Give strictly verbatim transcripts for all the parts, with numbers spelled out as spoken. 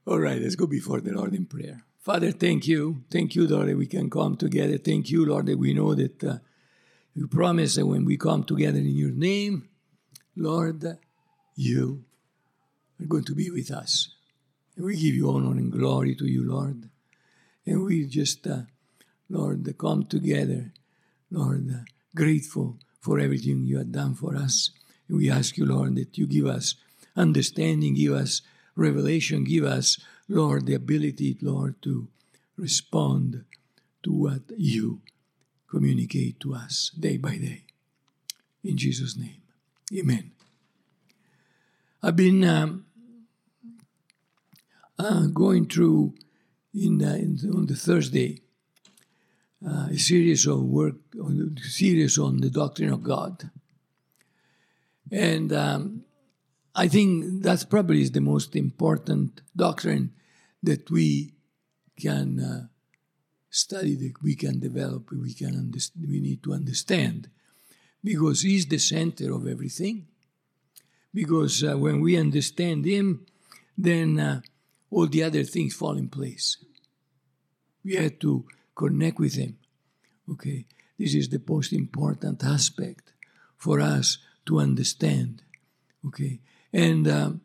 All right, let's go before the Lord in prayer. Father, thank you. Thank you, Lord, that we can come together. Thank you, Lord, that we know that uh, you promise that when we come together in your name, Lord, you are going to be with us. And we give you honor and glory to you, Lord. And we just, uh, Lord, come together, Lord, uh, grateful for everything you have done for us. And we ask you, Lord, that you give us understanding, give us revelation, give us, Lord, the ability, Lord, to respond to what you communicate to us day by day. In Jesus' name, amen. I've been um, uh, going through in, uh, in on the Thursday uh, a series of work, a series on the doctrine of God, and um, I think that's probably is the most important doctrine that we can uh, study, that we can develop, we can understand, we need to understand, because he's the center of everything. Because uh, when we understand him, then uh, all the other things fall in place. We have to connect with him. Okay, this is the most important aspect for us to understand. Okay, and um,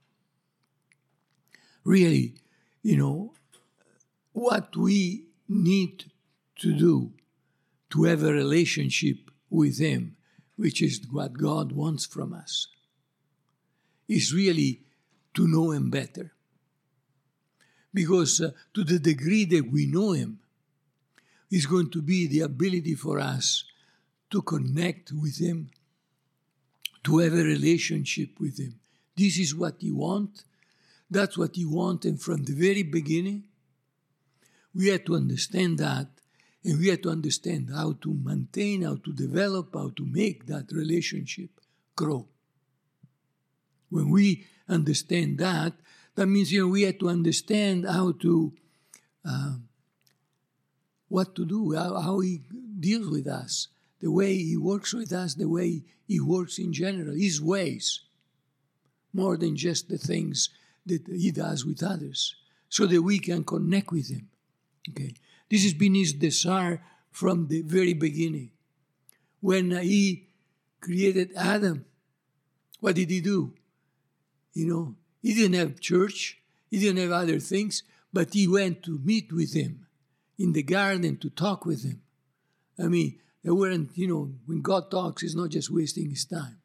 really, you know, what we need to do to have a relationship with him, which is what God wants from us, is really to know him better. Because uh, to the degree that we know him, is going to be the ability for us to connect with him, to have a relationship with him. This is what he wants. That's what he wants. And from the very beginning, we had to understand that, and we had to understand how to maintain, how to develop, how to make that relationship grow. When we understand that, that means, you know, we have to understand how to, uh, what to do, how, how he deals with us, the way he works with us, the way he works in general, his ways, more than just the things that he does with others, so that we can connect with him. Okay, this has been his desire from the very beginning. When he created Adam, what did he do? You know, he didn't have church, he didn't have other things, but he went to meet with him in the garden to talk with him. I mean, they weren't, you know, when God talks, he's not just wasting his time.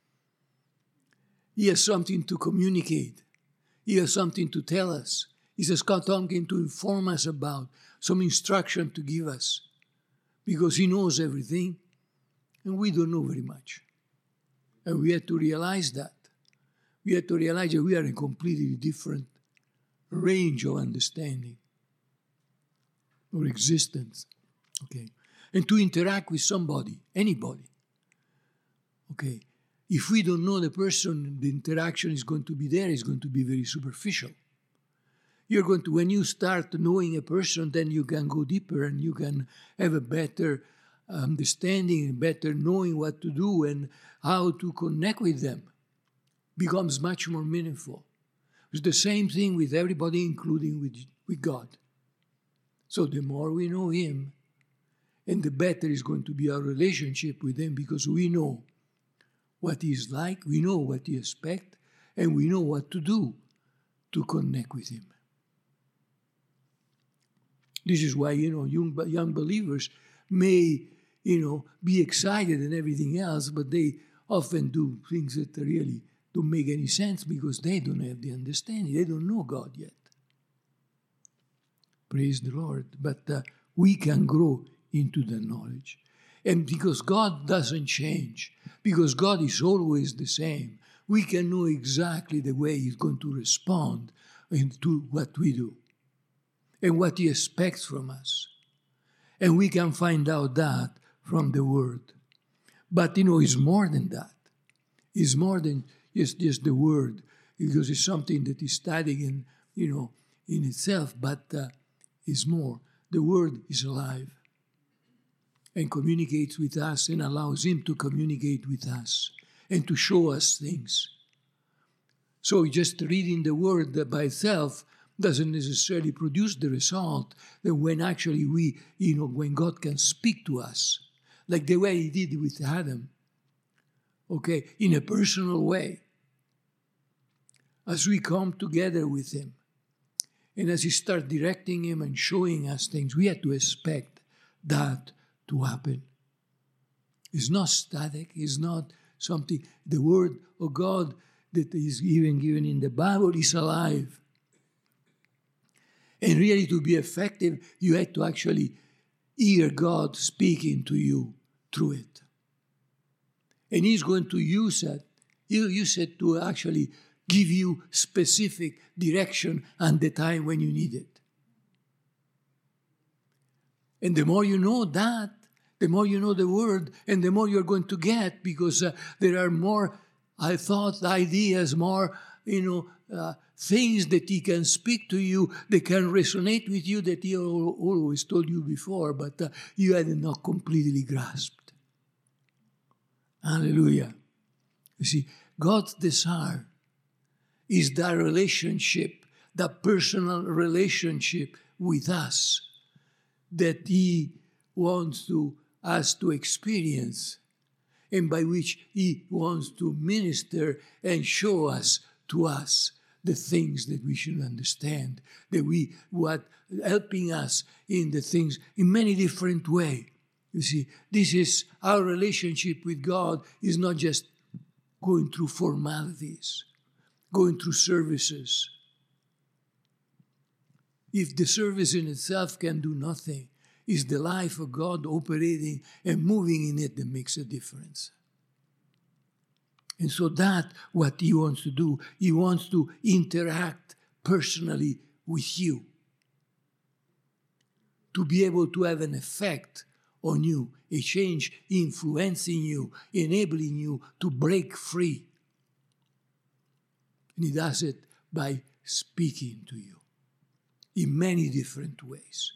He has something to communicate. He has something to tell us. He has got something to inform us about, some instruction to give us, because he knows everything, and we don't know very much. And we have to realize that. We have to realize that we are in a completely different range of understanding or existence. Okay, and to interact with somebody, anybody. Okay, if we don't know the person, the interaction is going to be there, it's going to be very superficial. You're going to, when you start knowing a person, then you can go deeper and you can have a better understanding and better knowing what to do and how to connect with them. Becomes much more meaningful. It's the same thing with everybody, including with, with God. So the more we know him, and the better is going to be our relationship with him, because we know what he's like, we know what he expects, and we know what to do to connect with him. This is why, you know, young, young believers may, you know, be excited and everything else, but they often do things that really don't make any sense because they don't have the understanding. They don't know God yet. Praise the Lord. But uh, we can grow into the knowledge. And because God doesn't change, because God is always the same, we can know exactly the way he's going to respond to what we do and what he expects from us. And we can find out that from the Word. But, you know, it's more than that. It's more than just, just the Word, because it's something that is studying in, you know, in itself, but uh, it's more. The Word is alive and communicates with us and allows him to communicate with us and to show us things. So just reading the Word by itself doesn't necessarily produce the result that when actually we, you know, when God can speak to us, like the way he did with Adam, okay, in a personal way, as we come together with him, and as he starts directing him and showing us things, we have to expect that to happen. It's not static, it's not something, the word of God that is even given in the Bible is alive. And really to be effective, you have to actually hear God speaking to you through it. And he's going to use it. He'll use it to actually give you specific direction and the time when you need it. And the more you know that, the more you know the word, and the more you're going to get, because uh, there are more, I thought, ideas, more, you know, uh, things that he can speak to you, that can resonate with you, that he always told you before, but uh, you had not completely grasped. Hallelujah. You see, God's desire is that relationship, that personal relationship with us that he wants to us to experience, and by which he wants to minister and show us to us the things that we should understand, that we what helping us in the things in many different ways. You see, this is our relationship with God is not just going through formalities, going through services. If the service in itself can do nothing, it's the life of God operating and moving in it that makes a difference. And so that's what he wants to do. He wants to interact personally with you, to be able to have an effect on you, a change influencing you, enabling you to break free. And he does it by speaking to you in many different ways.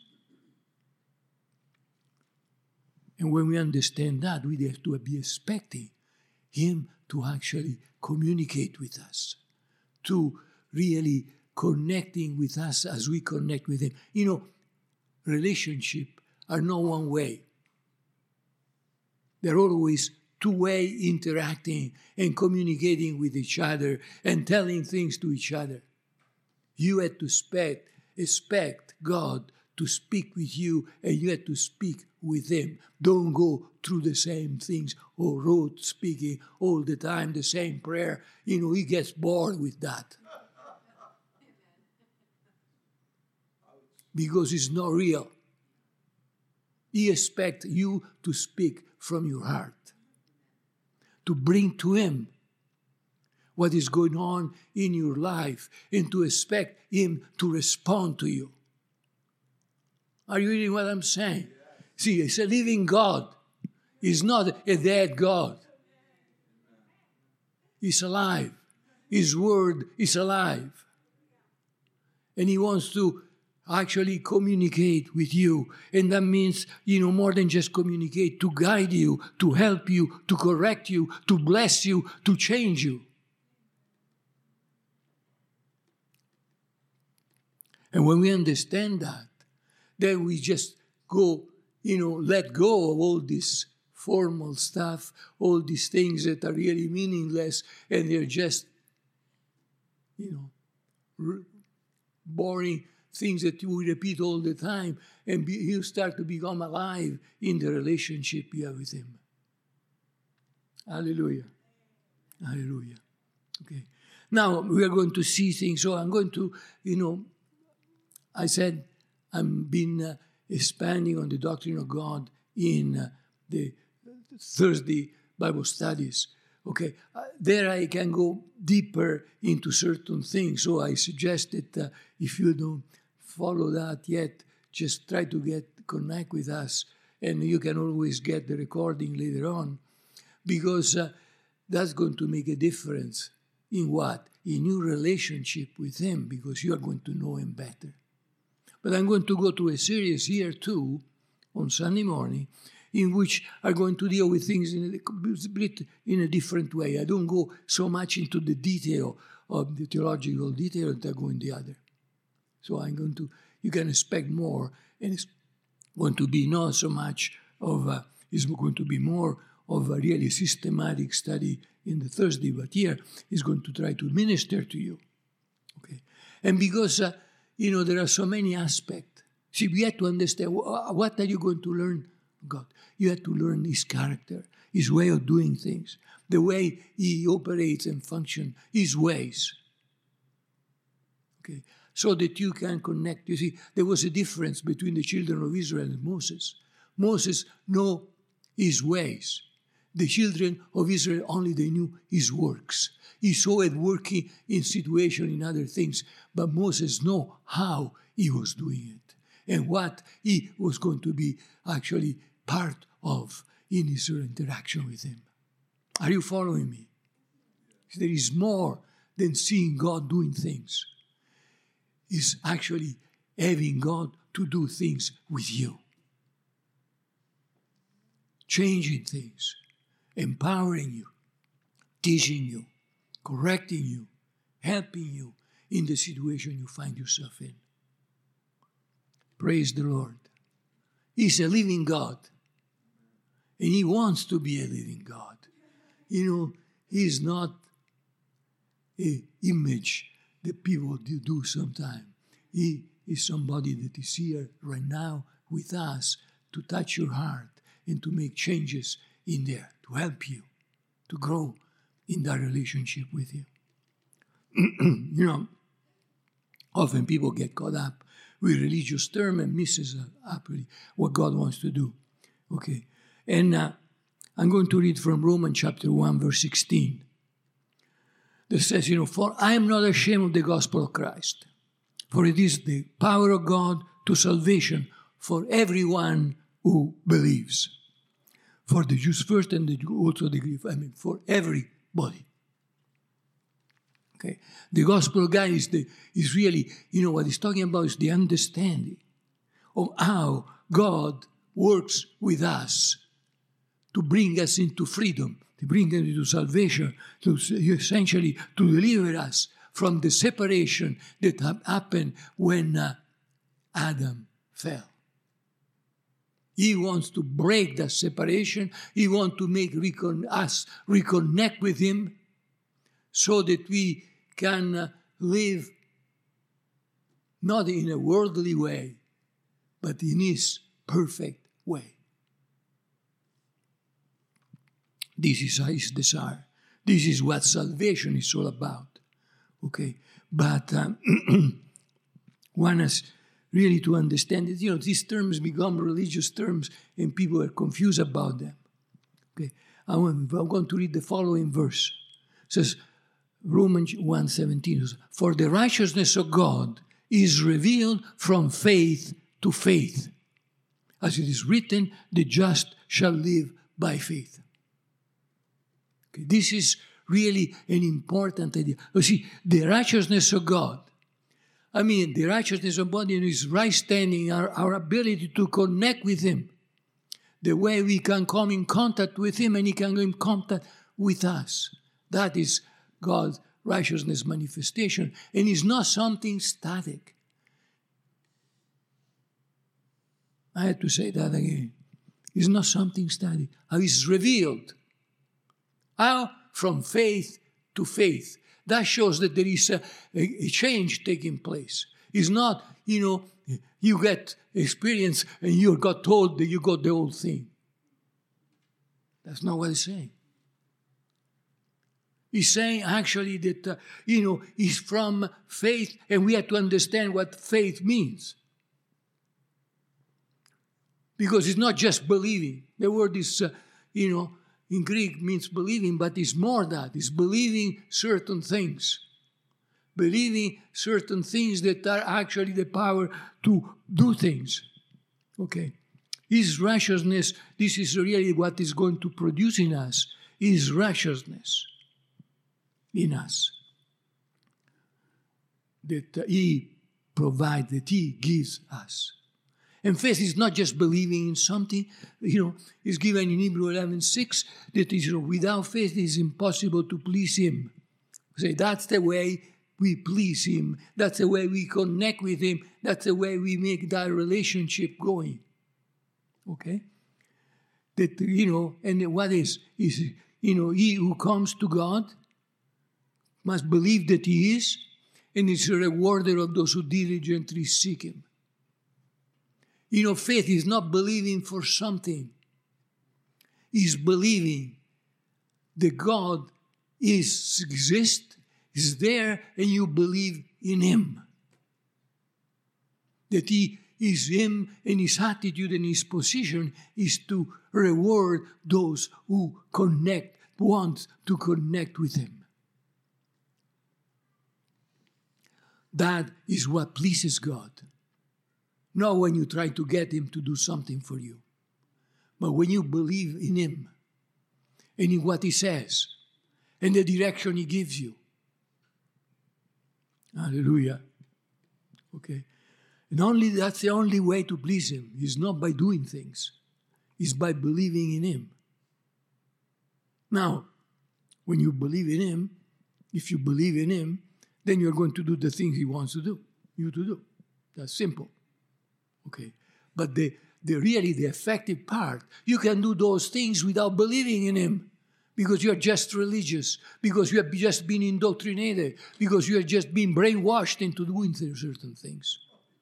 And when we understand that, we have to be expecting him to actually communicate with us, to really connecting with us as we connect with him. You know, relationships are not one way. They're always two-way interacting and communicating with each other and telling things to each other. You have to expect, expect God to speak with you, and you have to speak with him. Don't go through the same things or rote speaking all the time, the same prayer. You know, he gets bored with that. Because it's not real. He expects you to speak from your heart, to bring to him what is going on in your life, and to expect him to respond to you. Are you hearing what I'm saying? See, it's a living God. He's not a dead God. He's alive. His word is alive. And he wants to actually communicate with you. And that means, you know, more than just communicate, to guide you, to help you, to correct you, to bless you, to change you. And when we understand that, then we just go, you know, let go of all this formal stuff, all these things that are really meaningless, and they're just, you know, r- boring things that you repeat all the time, and be, you start to become alive in the relationship you have with him. Hallelujah. Hallelujah. Okay. Now, we are going to see things. So I'm going to, you know, I said I've been uh, expanding on the doctrine of God in uh, the Thursday Bible studies. Okay, uh, there I can go deeper into certain things. So I suggest that uh, if you don't follow that yet, just try to get connect with us, and you can always get the recording later on, because uh, that's going to make a difference in what? In your relationship with him, because you are going to know him better. But I'm going to go to a series here too, on Sunday morning, in which are going to deal with things in a, in a different way. I don't go so much into the detail of the theological detail that I go in the other. So I'm going to, you can expect more, and it's going to be not so much of a, it's going to be more of a really systematic study in the Thursday, but here is going to try to minister to you. Okay, and because uh, you know there are so many aspects. See, we have to understand what are you going to learn, God. You have to learn His character, His way of doing things, the way He operates and functions, His ways. Okay, so that you can connect. You see, there was a difference between the children of Israel and Moses. Moses knew His ways. The children of Israel only they knew His works. He saw it working in situation, in other things, but Moses knew how He was doing it and what he was going to be actually part of in his interaction with Him. Are you following me? There is more than seeing God doing things. It's actually having God to do things with you. Changing things, empowering you, teaching you, correcting you, helping you in the situation you find yourself in. Praise the Lord. He's a living God. And He wants to be a living God. You know, He's not an image that people do sometimes. He is somebody that is here right now with us to touch your heart and to make changes in there, to help you, to grow in that relationship with you. You know, often people get caught up with religious term and misses happily what God wants to do. Okay, and uh, I'm going to read from Romans chapter one, verse sixteen. That says, you know, for I am not ashamed of the gospel of Christ, for it is the power of God to salvation for everyone who believes. For the Jews first and the also the Greek, I mean, for everybody. Okay, the gospel of God is, the, is really, you know, what he's talking about is the understanding of how God works with us to bring us into freedom, to bring us into salvation, to essentially to deliver us from the separation that happened when uh, Adam fell. He wants to break that separation. He wants to make recon- us reconnect with Him so that we can uh, live not in a worldly way, but in His perfect way. This is His desire. This is what salvation is all about. Okay, but um, one has really to understand it. You know, these terms become religious terms and people are confused about them. Okay, I'm going to read the following verse. It says, Romans one seventeen, for the righteousness of God is revealed from faith to faith. As it is written, the just shall live by faith. Okay, this is really an important idea. You see, the righteousness of God, I mean, the righteousness of God in His right standing, our, our ability to connect with Him, the way we can come in contact with Him and He can go in contact with us. That is God's righteousness manifestation. And it's not something static. I had to say that again. It's not something static. It's revealed. How? From faith to faith. That shows that there is a, a, a change taking place. It's not, you know, you get experience and you got told that you got the whole thing. That's not what it's saying. He's saying actually that, uh, you know, it's from faith, and we have to understand what faith means. Because it's not just believing. The word is, uh, you know, in Greek means believing, but it's more than that. It's believing certain things. Believing certain things that are actually the power to do things. Okay. His righteousness, this is really what is going to produce in us. His righteousness in us. That He provides, that He gives us. And faith is not just believing in something, you know, it's given in Hebrews eleven six that is, you know, without faith it is impossible to please Him. Say, that's the way we please Him. That's the way we connect with Him. That's the way we make that relationship going. Okay? That, you know, and what is, is, you know, he who comes to God must believe that He is, and is a rewarder of those who diligently seek Him. You know, faith is not believing for something. It's believing that God is, exists, is there, and you believe in Him. That He is Him, and His attitude and His position is to reward those who connect, want to connect with Him. That is what pleases God. Not when you try to get Him to do something for you, but when you believe in Him and in what He says and the direction He gives you. Hallelujah. Okay. And only that's the only way to please Him. It's not by doing things. It's by believing in Him. Now, when you believe in Him, if you believe in Him, then you're going to do the things He wants to do, you to do. That's simple. Okay. But the, the really the effective part, you can do those things without believing in Him. Because you're just religious, because you have just been indoctrinated, because you have just been brainwashed into doing certain things.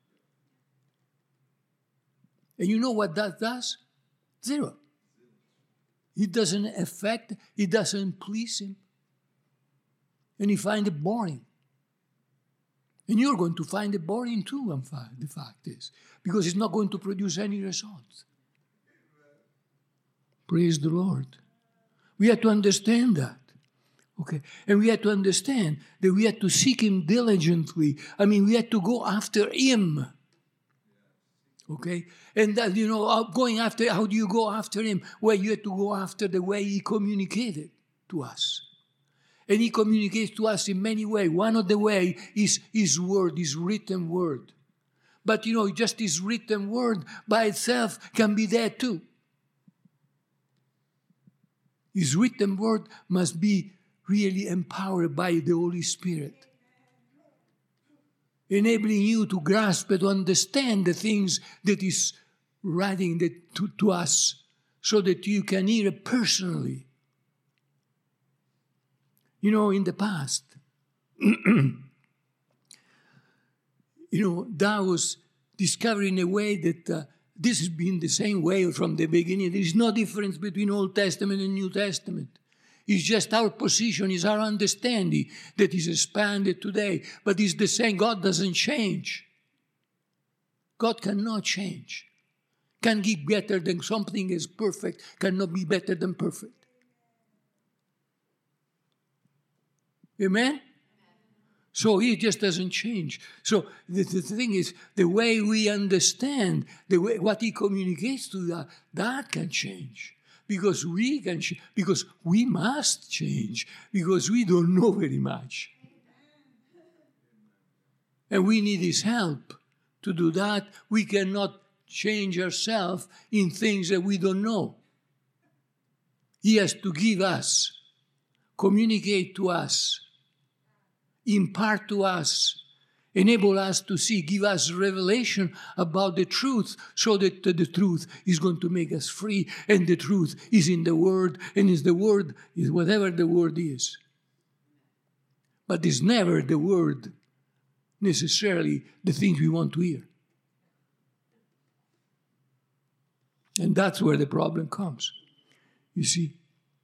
And you know what that does? Zero. It doesn't affect, it doesn't please Him. And you find it boring. And you're going to find it boring too, in fact, the fact is, because it's not going to produce any results. Praise the Lord. We have to understand that. Okay. And we have to understand that we have to seek Him diligently. I mean, we have to go after Him. Okay? And that, you know, going after, how do you go after Him? Well, you have to go after the way He communicated to us. And He communicates to us in many ways. One of the ways is His word, His written word. But, you know, just His written word by itself can be there too. His written word must be really empowered by the Holy Spirit, enabling you to grasp and to understand the things that is writing that to, to us, so that you can hear it personally. You know, in the past, you know, that was discovering a way that uh, this has been the same way from the beginning. There is no difference between Old Testament and New Testament. It's just our position, it's our understanding that is expanded today. But it's the same. God doesn't change. God cannot change. Can get better than something is perfect, cannot be better than perfect. Amen? So He just doesn't change. So the, the thing is, the way we understand, the way what He communicates to us, that can change. Because we can, ch- because we must change. Because we don't know very much. And we need His help to do that. We cannot change ourselves in things that we don't know. He has to give us, communicate to us, impart to us, enable us to see, give us revelation about the truth, so that the truth is going to make us free, and the truth is in the Word, and is the Word, is whatever the Word is. But it's never the Word, necessarily the things we want to hear. And that's where the problem comes. You see,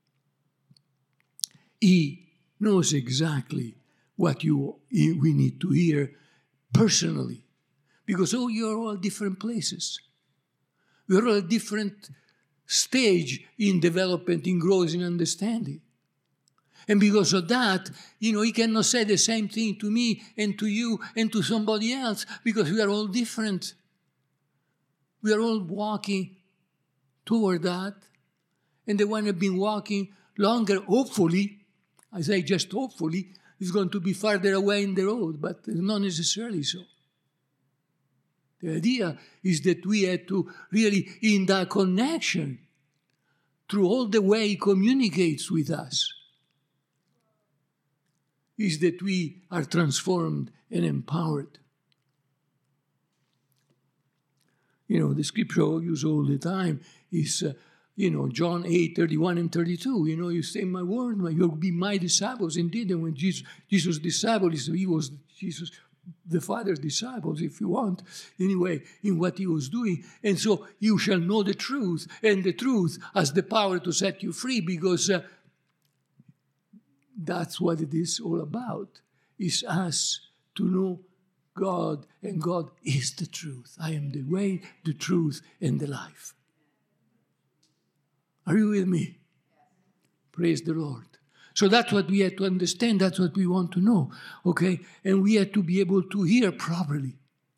He knows exactly what you we need to hear personally. Because, oh, you're all different places. We're all at different stage in development, in growth, in understanding. And because of that, you know, He cannot say the same thing to me and to you and to somebody else, because we are all different. We are all walking toward that. And the one who has been walking longer, hopefully, I say just hopefully, is going to be farther away in the road, but not necessarily so. The idea is that we have to really, in that connection, through all the way He communicates with us, is that we are transformed and empowered. You know, the scripture I use all the time is, uh, you know, John eight, thirty-one and thirty-two. You know, you say my word, you'll be my disciples indeed. And when Jesus, Jesus' disciples, he was Jesus, the Father's disciples, if you want, anyway, in what he was doing. And so you shall know the truth, and the truth has the power to set you free, because uh, that's what it is all about, is us to know God, and God is the truth. I am the way, the truth, and the life. Are you with me? Praise the Lord. So that's what we have to understand. That's what we want to know. Okay? And we have to be able to hear properly.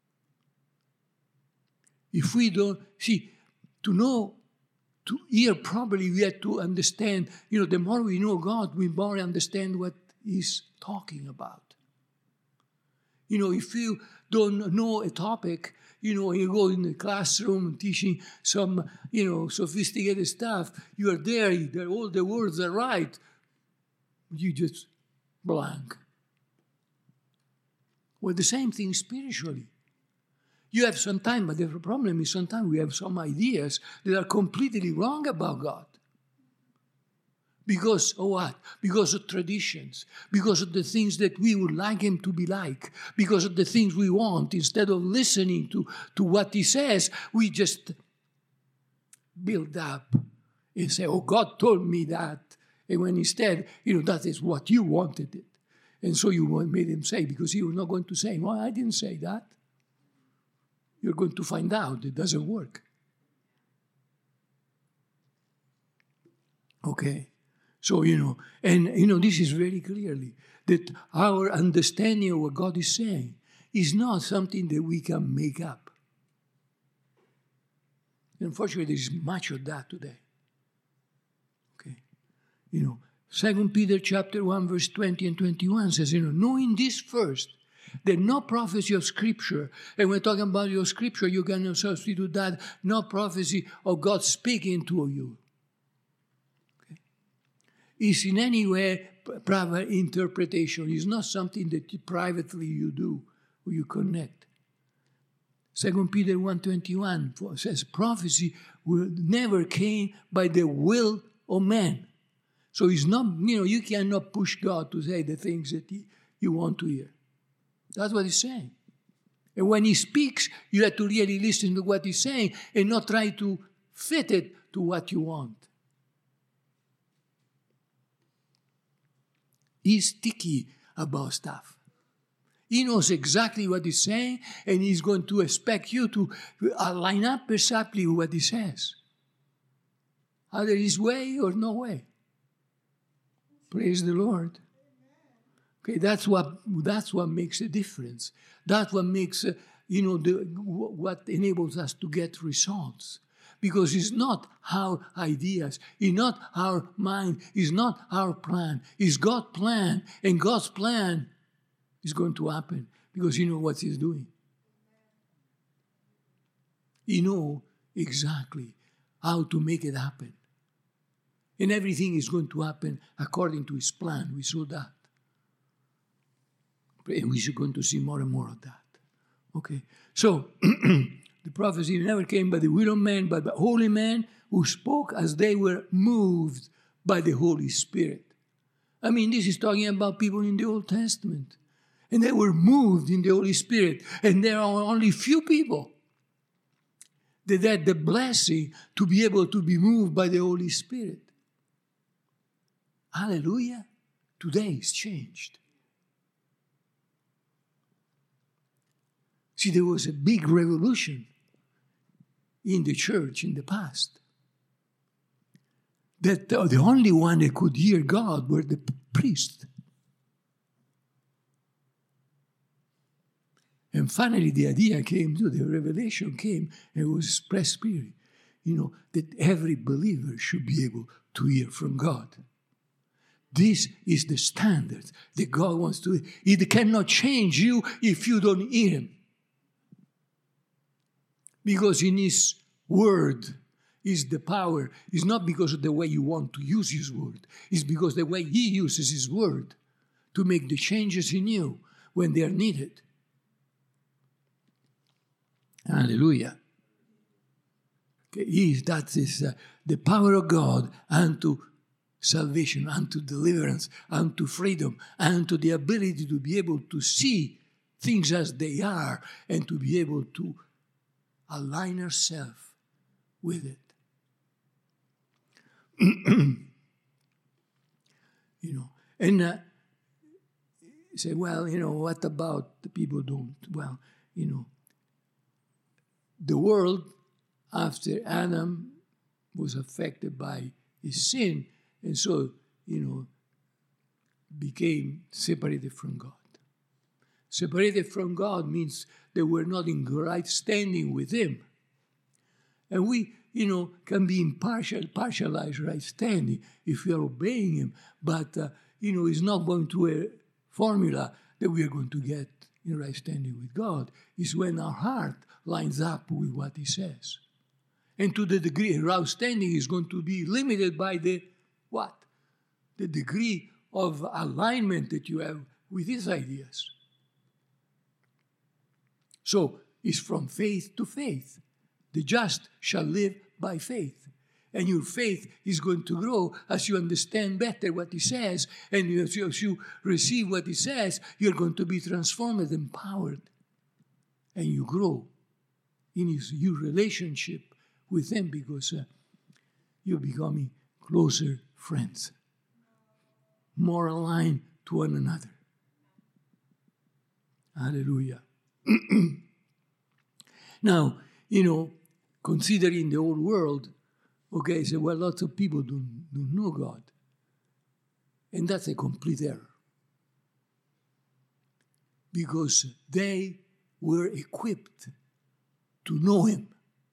If we don't, see, to know, to hear properly, we have to understand. You know, the more we know God, we more understand what He's talking about. You know, if you don't know a topic, you know, you go in the classroom teaching some, you know, sophisticated stuff, you are there, all the words are right, you just blank. Well, the same thing spiritually. You have some time, but the problem is sometimes we have some ideas that are completely wrong about God. Because of what? Because of traditions. Because of the things that we would like Him to be like. Because of the things we want. Instead of listening to, to what He says, we just build up and say, oh, God told me that. And when instead, you know, that is what you wanted it. And so you made Him say, because He was not going to say, well, I didn't say that. You're going to find out it doesn't work. Okay. So, you know, and, you know, this is very clearly that our understanding of what God is saying is not something that we can make up. Unfortunately, there is much of that today. Okay. You know, Second Peter chapter one, verse twenty and twenty-one says, you know, knowing this first, that no prophecy of Scripture, and we're talking about your Scripture, you can substitute that, no prophecy of God speaking to you, is in any way private interpretation. It's not something that you, privately you do or you connect. Second Peter one twenty-one says prophecy will never came by the will of man. So it's not, you know, you cannot push God to say the things that he, you want to hear. That's what he's saying. And when he speaks, you have to really listen to what he's saying and not try to fit it to what you want. He's sticky about stuff. He knows exactly what he's saying, and he's going to expect you to line up exactly with what he says. Either his way or no way. Praise the Lord. Okay, that's what that's what makes a difference. That's what makes uh, you know the what enables us to get results. Because it's not our ideas, it's not our mind, it's not our plan. It's God's plan, and God's plan is going to happen because He knows what He's doing. He knows exactly how to make it happen. And everything is going to happen according to His plan. We saw that. And we're going to see more and more of that. Okay, so the prophecy never came by the will of man, but by holy men who spoke as they were moved by the Holy Spirit. I mean, this is talking about people in the Old Testament. And they were moved in the Holy Spirit. And there are only few people that had the blessing to be able to be moved by the Holy Spirit. Hallelujah. Today it's changed. See, there was a big revolution in the church in the past. That the only one that could hear God were the priests. And finally the idea came, to the revelation came, and it was expressed spirit, you know, that every believer should be able to hear from God. This is the standard that God wants to. He cannot change you if you don't hear Him. Because in His word is the power. It's not because of the way you want to use His word. It's because the way He uses His word to to make the changes in you when they are needed. Hallelujah. Okay, he, that is uh, the power of God unto salvation, unto deliverance, unto freedom, unto the ability to be able to see things as they are and to be able to align ourselves with it. You know, and uh, you say, well, you know, what about the people don't? Well, you know, the world after Adam was affected by his sin, and so, you know, became separated from God. Separated from God means they were not in right standing with Him. And we, you know, can be in partial, partialized right standing if we are obeying Him. But, uh, you know, it's not going to a formula that we are going to get in right standing with God. It's when our heart lines up with what He says. And to the degree right standing is going to be limited by the what? The degree of alignment that you have with His ideas. So it's from faith to faith. The just shall live by faith. And your faith is going to grow as you understand better what He says. And as you, as you receive what He says, you're going to be transformed, empowered. And you grow in his, your relationship with Him because uh, you're becoming closer friends. More aligned to one another. Hallelujah. Now, you know, considering the whole world, okay, so well, lots of people don't, don't know God. And that's a complete error. Because they were equipped to know Him.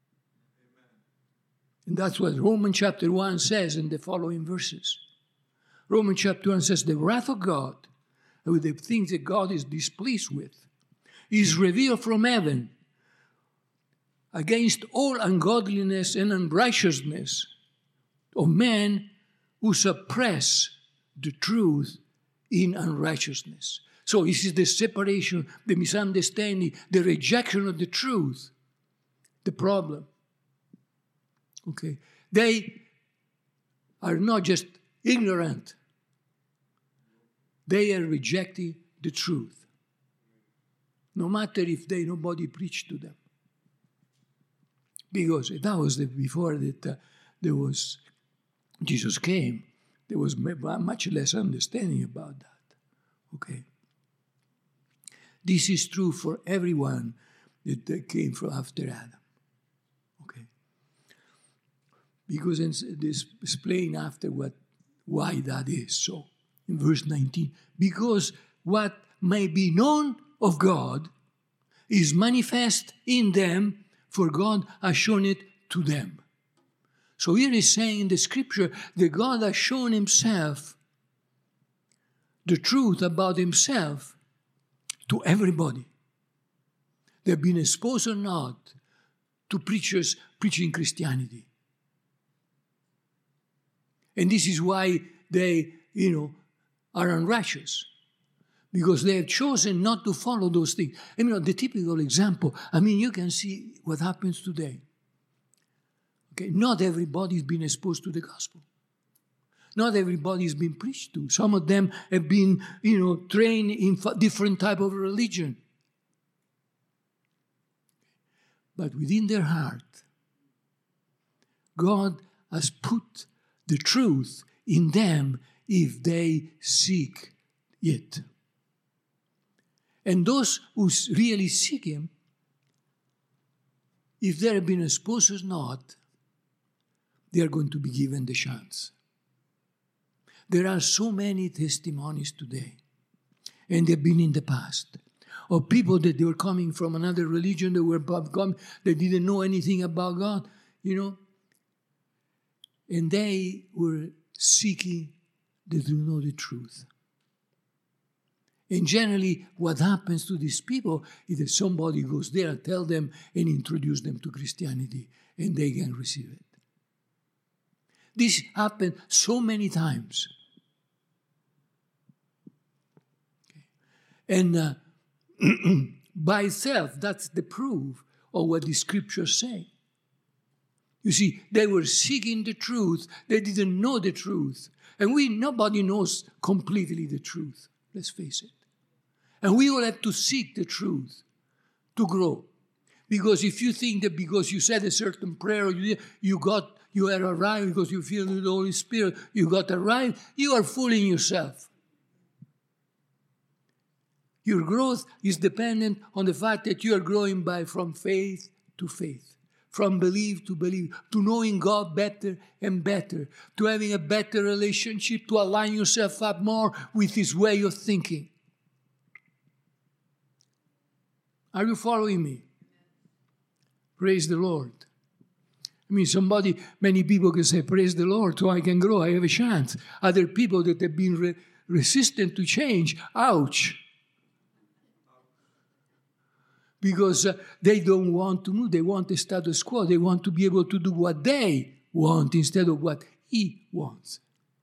And that's what Romans chapter one says in the following verses. Romans chapter one says, the wrath of God, with the things that God is displeased with, is revealed from heaven against all ungodliness and unrighteousness of men who suppress the truth in unrighteousness. So this is the separation, the misunderstanding, the rejection of the truth, the problem. Okay, they are not just ignorant, they are rejecting the truth. No matter if they nobody preached to them. Because that was the, before that uh, there was, Jesus came, there was much less understanding about that. Okay. This is true for everyone that, that came from after Adam. Okay. Because this explain after what why that is so. In verse nineteen, because what may be known of God is manifest in them, for God has shown it to them. So here is saying in the scripture that God has shown Himself, the truth about Himself, to everybody. They've been exposed or not to preachers preaching Christianity. And this is why they, you know, are unrighteous. Because they have chosen not to follow those things. I mean, the typical example, I mean, you can see what happens today. Okay, not everybody has been exposed to the gospel. Not everybody has been preached to. Some of them have been, you know, trained in different type of religion. But within their heart, God has put the truth in them if they seek it. And those who really seek Him, if they have been exposed or not, they are going to be given the chance. There are so many testimonies today, and they've been in the past, of people that they were coming from another religion, they were come, they didn't know anything about God, you know, and they were seeking to know the truth. And generally, what happens to these people is that somebody goes there and tell them and introduce them to Christianity, and they can receive it. This happened so many times. And uh, by itself, that's the proof of what the scriptures say. You see, they were seeking the truth. They didn't know the truth. And we, nobody knows completely the truth. Let's face it. And we all have to seek the truth to grow. Because if you think that because you said a certain prayer, you, you got, you are arrived because you feel the Holy Spirit, you got arrived, you are fooling yourself. Your growth is dependent on the fact that you are growing by from faith to faith, from belief to belief, to knowing God better and better, to having a better relationship, to align yourself up more with His way of thinking. Are you following me? Praise the Lord. I mean, somebody, many people can say, praise the Lord, so I can grow, I have a chance. Other people that have been re- resistant to change, ouch. Because uh, they don't want to move, they want the status quo, they want to be able to do what they want instead of what He wants.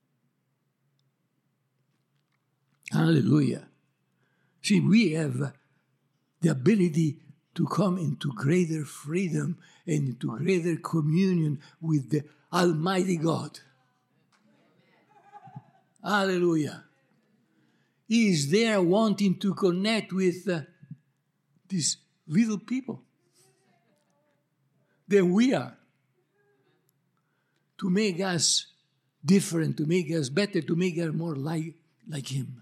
Hallelujah. See, we have uh, the ability to come into greater freedom and into greater communion with the Almighty God. Hallelujah. He is there wanting to connect with uh, these little people than we are, to make us different, to make us better, to make us more like, like Him.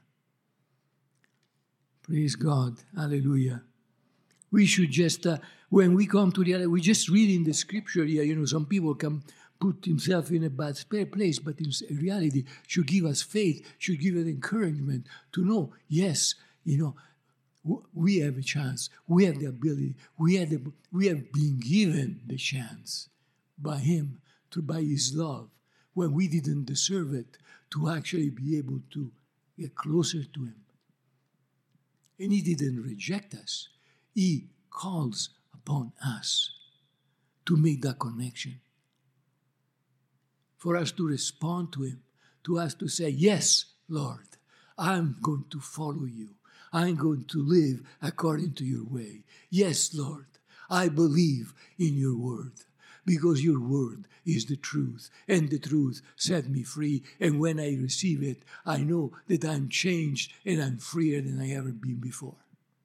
Praise God. Hallelujah. We should just, uh, when we come to the, we just read in the scripture here, you know, some people can put himself in a bad place, but in reality should give us faith, should give us encouragement to know, yes, you know, we have a chance, we have the ability, we have, the, we have been given the chance by Him, through by His love, when we didn't deserve it, to actually be able to get closer to Him. And He didn't reject us. He calls upon us to make that connection. For us to respond to Him, to us to say, yes, Lord, I'm going to follow You. I'm going to live according to Your way. Yes, Lord, I believe in Your word, because Your word is the truth, and the truth set me free. And when I receive it, I know that I'm changed and I'm freer than I ever been before.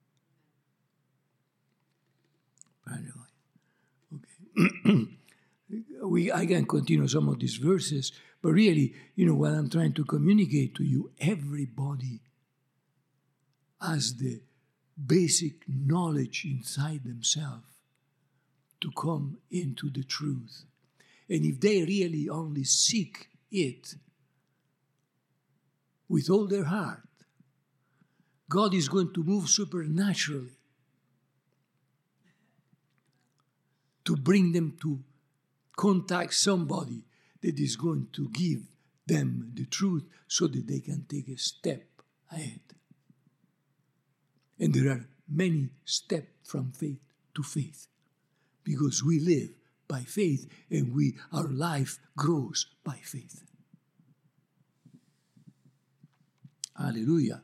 Okay. we, I can continue some of these verses, but really, you know, what I'm trying to communicate to you, everybody has the basic knowledge inside themselves to come into the truth. And if they really only seek it with all their heart, God is going to move supernaturally to bring them to contact somebody that is going to give them the truth so that they can take a step ahead. And there are many steps from faith to faith, because we live by faith and we our life grows by faith. Hallelujah.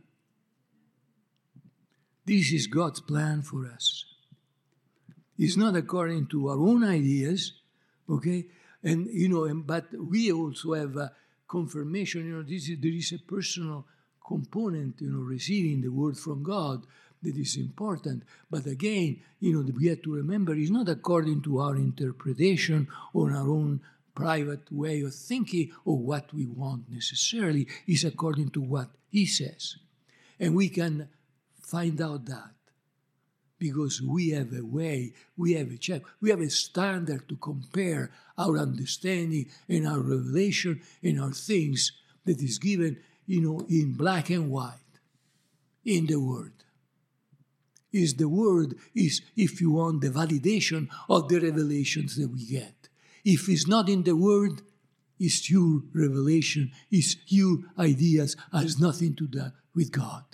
This is God's plan for us. It's not according to our own ideas, okay? And, you know, and, but we also have a confirmation, you know, this is, there is a personal component, you know, receiving the word from God that is important. But again, you know, we have to remember it's not according to our interpretation or our own private way of thinking or what we want necessarily. It's according to what He says. And we can find out that because we have a way, we have a check, we have a standard to compare our understanding and our revelation and our things that is given, you know, in black and white, in the Word. Is the Word, is, if you want, the validation of the revelations that we get. If it's not in the Word, it's your revelation, it's your ideas, has nothing to do with God.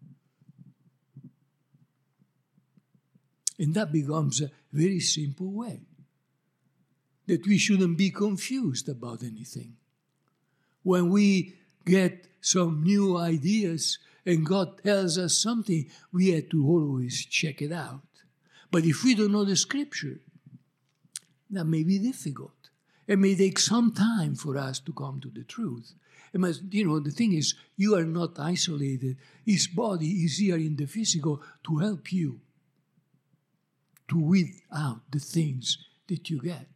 And that becomes a very simple way. That we shouldn't be confused about anything. When we get some new ideas and God tells us something, we have to always check it out. But if we don't know the scripture, that may be difficult. It may take some time for us to come to the truth. It must, you know, the thing is, you are not isolated. His body is here in the physical to help you to weed out the things that you get.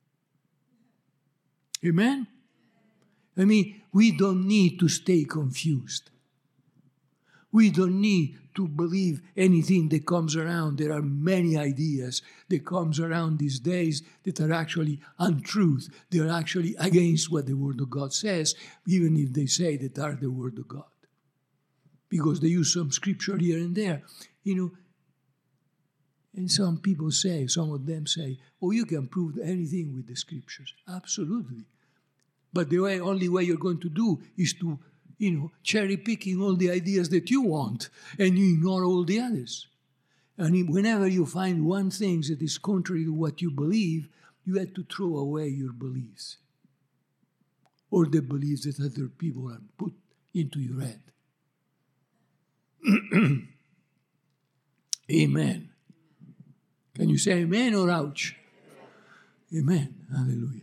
Amen? I mean, we don't need to stay confused. We don't need to believe anything that comes around. There are many ideas that comes around these days that are actually untruth. They are actually against what the Word of God says, even if they say that are the Word of God. Because they use some scripture here and there, you know. And some people say, some of them say, oh, you can prove anything with the scriptures. Absolutely. But the way, only way you're going to do is to, you know, cherry picking all the ideas that you want, and you ignore all the others. And whenever you find one thing that is contrary to what you believe, you have to throw away your beliefs, or the beliefs that other people have put into your head. Amen. Can you say amen or ouch? Amen. Hallelujah.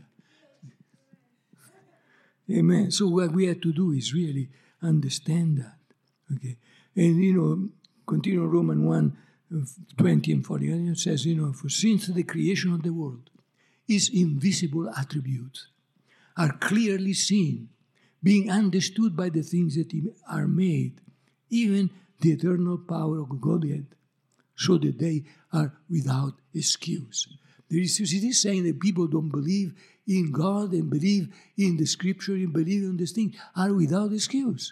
Amen. So what we have to do is really understand that. Okay. And, you know, continue Romans one, twenty and forty. And it says, you know, for since the creation of the world, his invisible attributes are clearly seen, being understood by the things that are made, even the eternal power of Godhead, so that they are without excuse. There is, it is saying that people don't believe in God and believe in the scripture and believe in this thing are without excuse.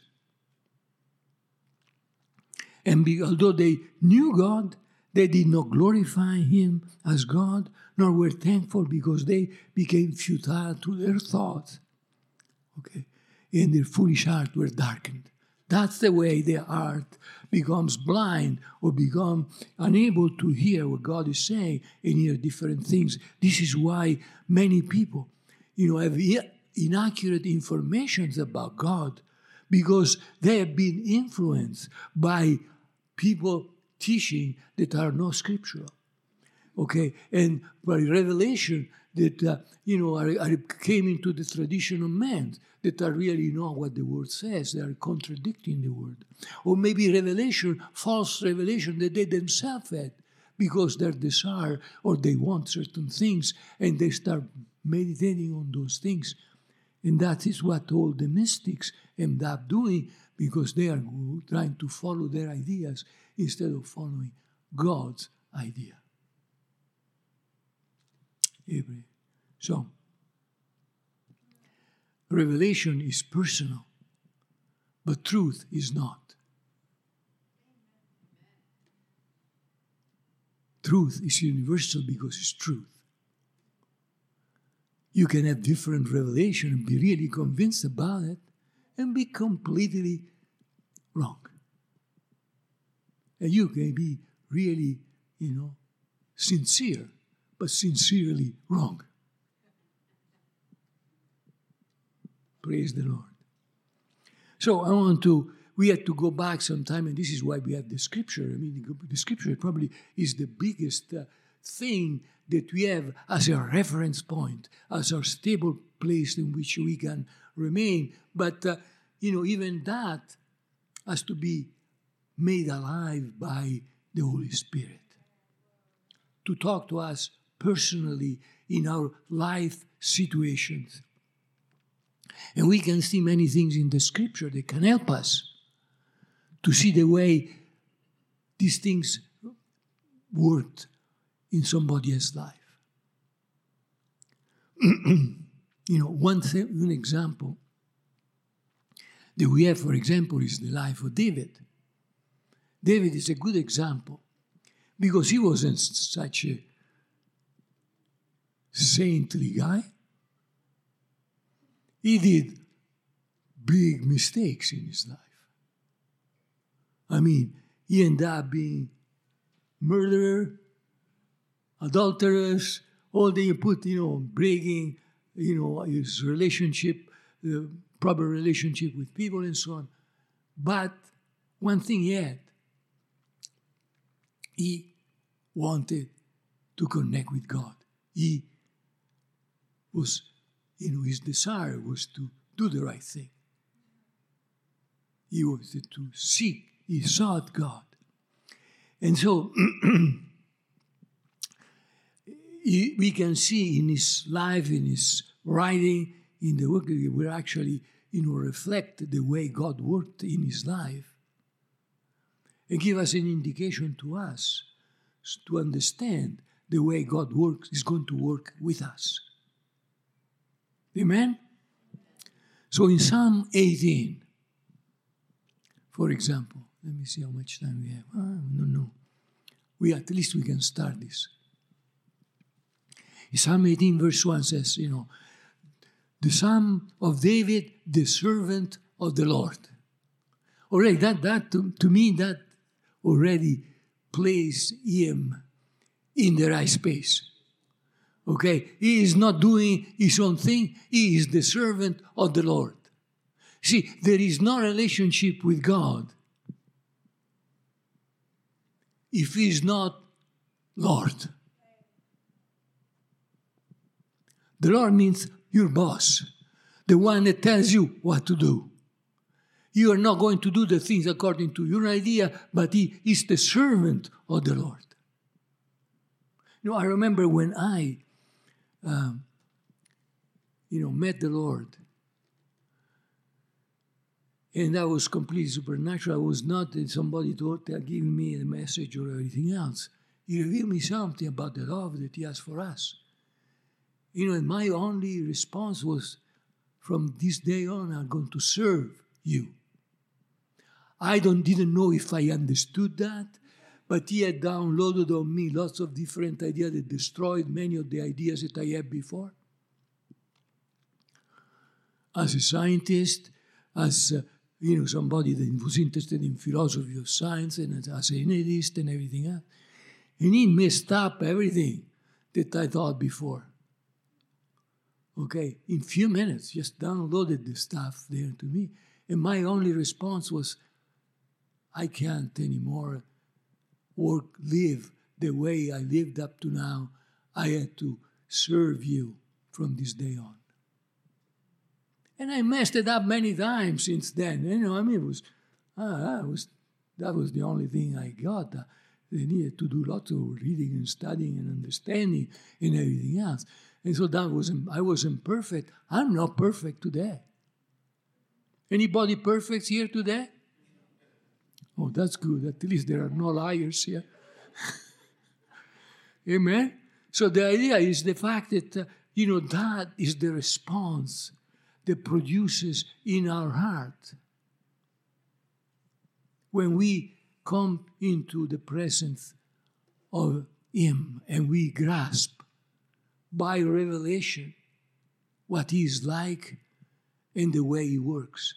And be, although they knew God, they did not glorify him as God, nor were thankful because they became futile to their thoughts. Okay, and their foolish heart were darkened. That's the way their heart becomes blind or become unable to hear what God is saying and hear different things. This is why many people, you know, have inaccurate information about God because they have been influenced by people teaching that are not scriptural. Okay, and by revelation that, uh, you know, are, are came into the tradition of men that are really not what the Word says. They are contradicting the Word. Or maybe revelation, false revelation that they themselves had because their desire or they want certain things and they start meditating on those things. And that is what all the mystics end up doing because they are trying to follow their ideas instead of following God's idea. So, revelation is personal, but truth is not. Truth is universal because it's truth. You can have different revelation and be really convinced about it and be completely wrong. And you can be really, you know, sincere, but sincerely wrong. Praise the Lord. So I want to, we had to go back sometime, and this is why we have the scripture. I mean, the scripture probably is the biggest uh, thing that we have as a reference point, as our stable place in which we can remain. But, uh, you know, even that has to be made alive by the Holy Spirit to talk to us personally in our life situations. And we can see many things in the scripture that can help us to see the way these things worked in somebody else's life. You know, one, th- one example that we have, for example, is the life of David. David is a good example because he wasn't such a saintly guy. He did big mistakes in his life. I mean, he ended up being murderer, adulterous, all that you put, you know, breaking, you know, his relationship, uh, proper relationship with people and so on. But one thing he had. He wanted to connect with God. He was, you know, his desire was to do the right thing. He wanted to seek, he sought God. And so he, we can see in his life, in his writing, in the work, we actually, you know, reflect the way God worked in his life and give us an indication to us to understand the way God works is going to work with us. Amen? So in Psalm eighteen, for example, let me see how much time we have. Ah, no, no. We, at least we can start this. In Psalm eighteen, verse one says, you know, the Psalm of David, the servant of the Lord. Already, that, that to, to me, that already place him in the right space. Okay? He is not doing his own thing. He is the servant of the Lord. See, there is no relationship with God if he is not Lord. The Lord means your boss, the one that tells you what to do. You are not going to do the things according to your idea, but he is the servant of the Lord. You know, I remember when I, um, you know, met the Lord, and that was completely supernatural. I was not somebody to give me a message or anything else. He revealed me something about the love that he has for us. You know, and my only response was, from this day on, I'm going to serve you. I don't didn't know if I understood that, but he had downloaded on me lots of different ideas that destroyed many of the ideas that I had before. As a scientist, as uh, you know, somebody that was interested in philosophy of science, and as an atheist and everything else, and he messed up everything that I thought before. Okay, in few minutes, just downloaded the stuff there to me, and my only response was, I can't anymore work, live the way I lived up to now. I had to serve you from this day on. And I messed it up many times since then. You know, I mean, it was, ah, that was, that was the only thing I got. I needed to do lots of reading and studying and understanding and everything else. And so that wasn't, I wasn't perfect. I'm not perfect today. Anybody perfect here today? Oh, that's good. At least there are no liars here. Amen? So the idea is the fact that, uh, you know, that is the response that produces in our heart when we come into the presence of him and we grasp by revelation what he is like and the way he works.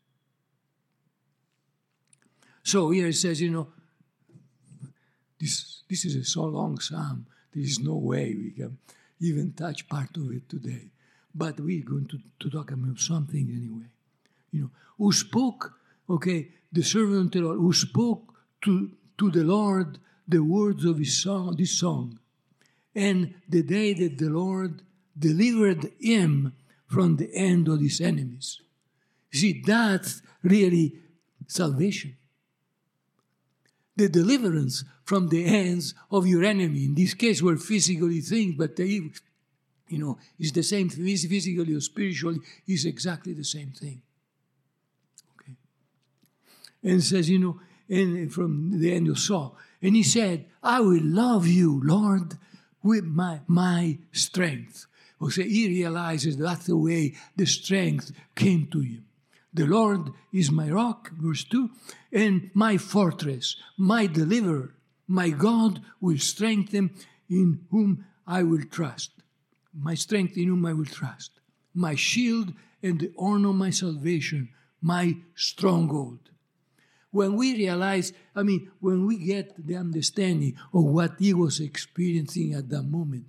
So here it says, you know, this, this is a so long psalm, there is no way we can even touch part of it today. But we're going to, to talk about something anyway. You know, who spoke, okay, the servant of the Lord, who spoke to, to the Lord the words of his song, this song. And the day that the Lord delivered him from the hand of his enemies. See, that's really salvation. The deliverance from the hands of your enemy. In this case, were physically things, but they, you know, it's the same, physically or spiritually, is exactly the same thing. Okay. And it says, you know, and from the end of Saul, and he said, I will love you, Lord, with my, my strength. Okay, he realizes that's the way the strength came to him. The Lord is my rock, verse two, and my fortress, my deliverer. My God will strengthen in whom I will trust. My strength in whom I will trust. My shield and the horn of my salvation, my stronghold. When we realize, I mean, when we get the understanding of what he was experiencing at that moment,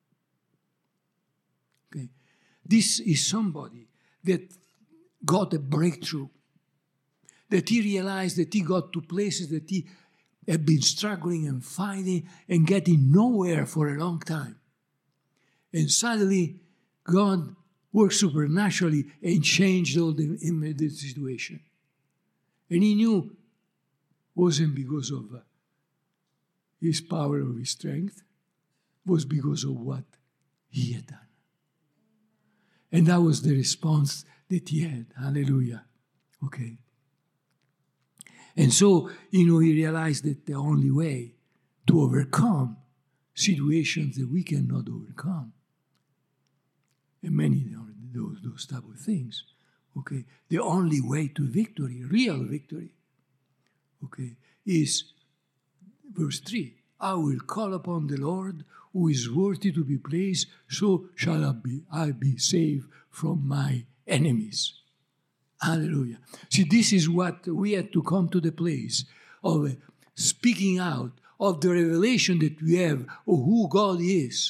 okay, this is somebody that got a breakthrough. that he realized that he got to places that he had been struggling and fighting and getting nowhere for a long time. And suddenly, God worked supernaturally and changed all the, the situation. And he knew it wasn't because of uh, his power or his strength, it was because of what he had done. And that was the response that he had. Hallelujah. Okay. And so, you know, he realized that the only way to overcome situations that we cannot overcome, and many of those, those type of things, okay, the only way to victory, real victory, okay, is verse three. I will call upon the Lord who is worthy to be praised, so shall I be, I be saved from my enemies. Hallelujah. See, this is what we had to come to the place of uh, speaking out of the revelation that we have of who God is.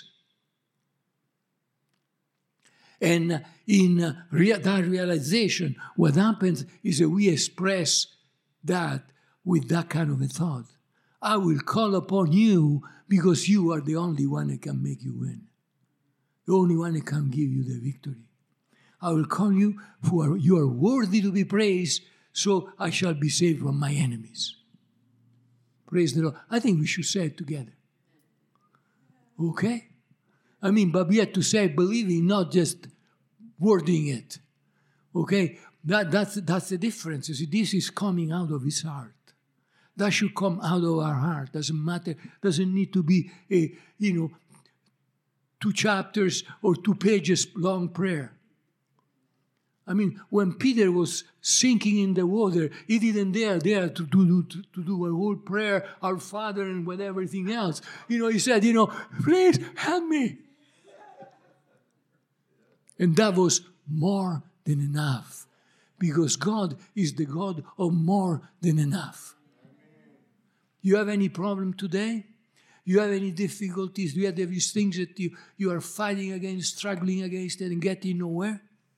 And in uh, rea- that realization, what happens is that we express that with that kind of a thought. I will call upon you because you are the only one that can make you win. The only one that can give you the victory. I will call you, for you are worthy to be praised, so I shall be saved from my enemies. Praise the Lord. I think we should say it together. Okay? I mean, but we have to say believing, not just wording it. Okay? That, that's, that's the difference. You see, this is coming out of his heart. That should come out of our heart. Doesn't matter. Doesn't need to be a, you know, two chapters or two pages long prayer. I mean, when Peter was sinking in the water, he didn't dare there to do, to, to do a whole prayer, our Father and whatever, everything else. You know, he said, you know, please help me. And that was more than enough. Because God is the God of more than enough. You have any problem today? You have any difficulties? Do you have these things that you, you are fighting against, struggling against, and getting nowhere?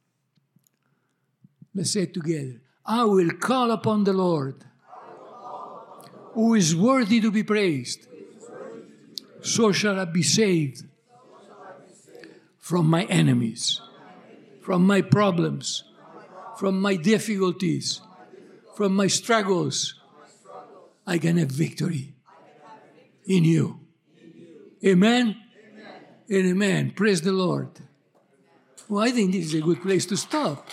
Let's say it together. I will call upon the Lord, who is worthy to be praised. So shall I be saved from my enemies, from my problems, from my difficulties, from my struggles. I can have victory in you. Amen? And amen. Praise the Lord. Well, I think this is a good place to stop.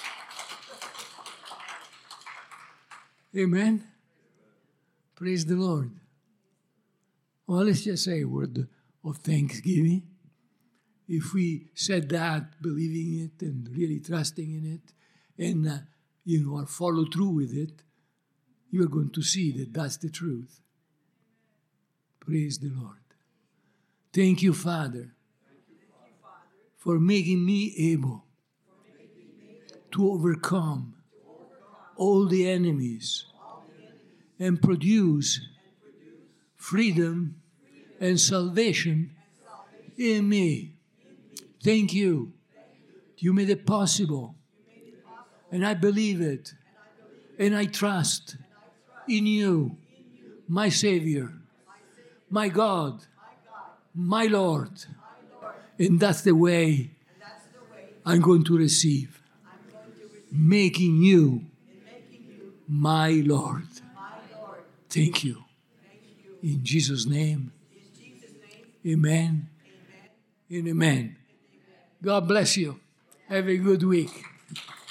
Amen. Praise the Lord. Well, let's just say a word of thanksgiving. If we said that, believing it and really trusting in it, and uh, you know, or follow through with it, you're going to see that that's the truth. Praise the Lord. Thank you, Father, for making me able to overcome all the enemies and produce freedom and salvation in me. Thank you. You made it possible. And I believe it. And I trust in you, my Savior, my God, my Lord. And that's the way I'm going to receive. Making you my Lord. Thank you. In Jesus' name. Amen. And amen. God bless you. Have a good week.